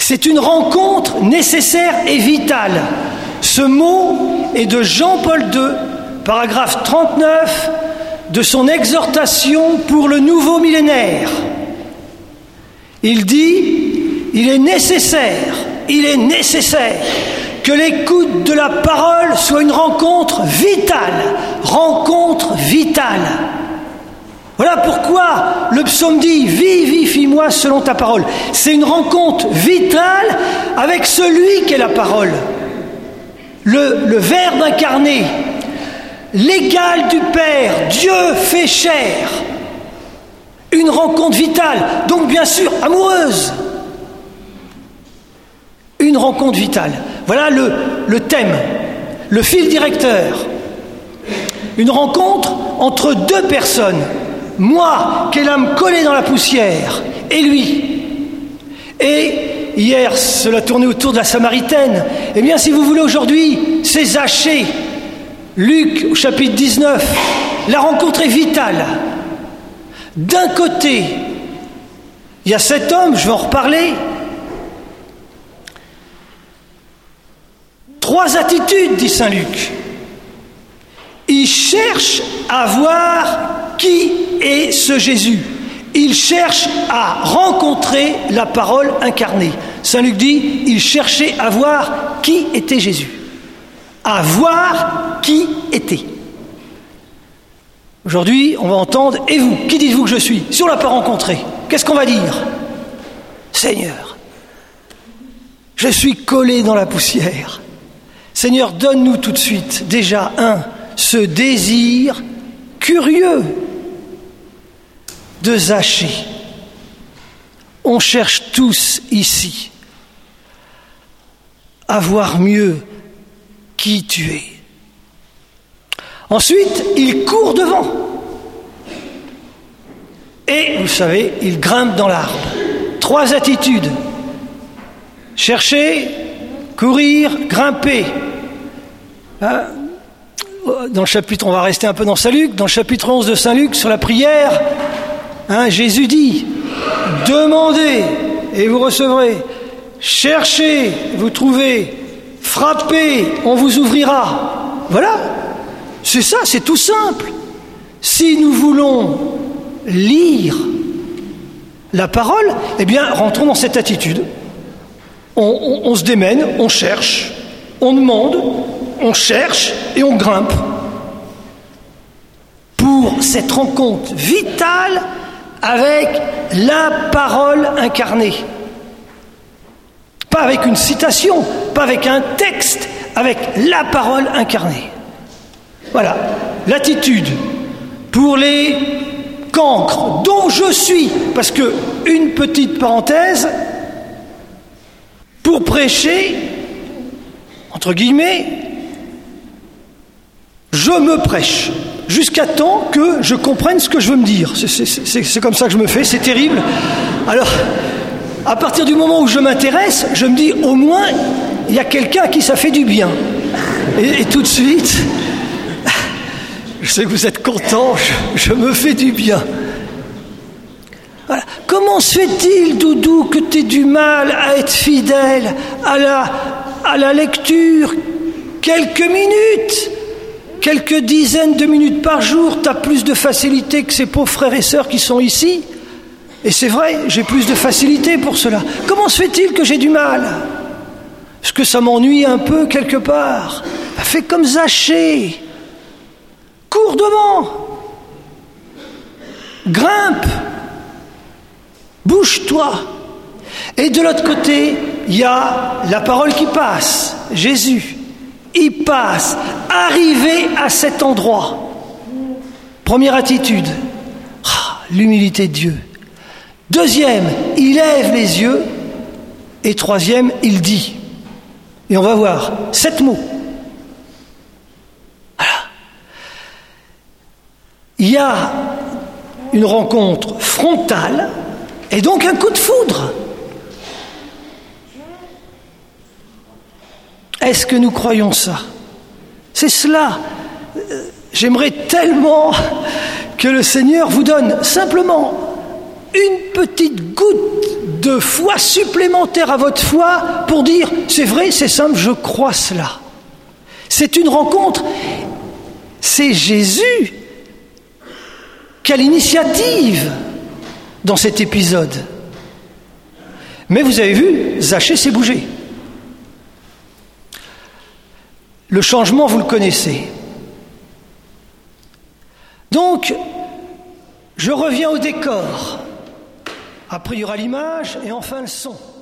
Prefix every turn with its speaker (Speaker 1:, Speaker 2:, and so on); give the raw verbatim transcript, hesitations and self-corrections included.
Speaker 1: C'est une rencontre nécessaire et vitale. Ce mot est de Jean-Paul deux, paragraphe trente-neuf de son exhortation pour le nouveau millénaire. Il dit, il est nécessaire, il est nécessaire que l'écoute de la parole soit une rencontre vitale, rencontre vitale. Voilà pourquoi le psaume dit « Vivifie-moi selon ta parole ». C'est une rencontre vitale avec celui qui est la parole, le, le Verbe incarné, l'égal du Père, Dieu fait chair. Une rencontre vitale, donc bien sûr amoureuse. Une rencontre vitale. Voilà le, le thème, le fil directeur. Une rencontre entre deux personnes. Moi, qui ai l'âme collée dans la poussière, et lui. Et hier, cela tournait autour de la Samaritaine. Eh bien, si vous voulez, aujourd'hui, c'est Zachée. Luc, au chapitre dix-neuf. La rencontre est vitale. D'un côté, il y a cet homme, je vais en reparler. Trois attitudes, dit saint Luc. Il cherche à voir qui est ce Jésus. Il cherche à rencontrer la parole incarnée. Saint Luc dit, il cherchait à voir qui était Jésus. À voir qui était. Aujourd'hui, on va entendre, et vous, qui dites-vous que je suis? Si on ne l'a pas rencontré, qu'est-ce qu'on va dire? Seigneur, je suis collé dans la poussière. Seigneur, donne-nous tout de suite, déjà, un, ce désir curieux de Zachée. On cherche tous ici à voir mieux qui tu es. Ensuite, il court devant. Et, vous savez, il grimpe dans l'arbre. Trois attitudes. Chercher, courir, grimper. Hein? Dans le chapitre, on va rester un peu dans Saint Luc, dans le chapitre onze de Saint Luc, sur la prière, hein, Jésus dit, demandez et vous recevrez. Cherchez, vous trouvez. Frappez, on vous ouvrira. Voilà. C'est ça, c'est tout simple. Si nous voulons lire la parole, eh bien, rentrons dans cette attitude. On, on, on se démène, on cherche, on demande, on cherche et on grimpe. Pour cette rencontre vitale avec la parole incarnée. Pas avec une citation, pas avec un texte, avec la parole incarnée. Voilà, l'attitude pour les cancres dont je suis, parce que, une petite parenthèse, pour prêcher, entre guillemets, je me prêche, jusqu'à temps que je comprenne ce que je veux me dire. C'est, c'est, c'est, c'est comme ça que je me fais, c'est terrible. Alors, à partir du moment où je m'intéresse, je me dis, au moins, il y a quelqu'un à qui ça fait du bien. Et, et tout de suite... Je sais que vous êtes contents, je, je me fais du bien. Voilà. Comment se fait-il, Doudou, que tu aies du mal à être fidèle à la, à la lecture? Quelques minutes, quelques dizaines de minutes par jour, tu as plus de facilité que ces pauvres frères et sœurs qui sont ici. Et c'est vrai, j'ai plus de facilité pour cela. Comment se fait-il que j'ai du mal? Est-ce que ça m'ennuie un peu quelque part? Fais comme Zachée. Cours devant, grimpe, bouge-toi. Et de l'autre côté, il y a la parole qui passe, Jésus. Il passe, arrivé à cet endroit. Première attitude, ah, l'humilité de Dieu. Deuxième, il lève les yeux. Et troisième, il dit. Et on va voir, sept mots. Il y a une rencontre frontale et donc un coup de foudre. Est-ce que nous croyons ça? C'est cela. J'aimerais tellement que le Seigneur vous donne simplement une petite goutte de foi supplémentaire à votre foi pour dire « c'est vrai, c'est simple, je crois cela ». C'est une rencontre. C'est Jésus qui a l'initiative dans cet épisode. Mais vous avez vu, Zachée s'est bougé. Le changement, vous le connaissez. Donc, je reviens au décor. Après, il y aura l'image et enfin le son.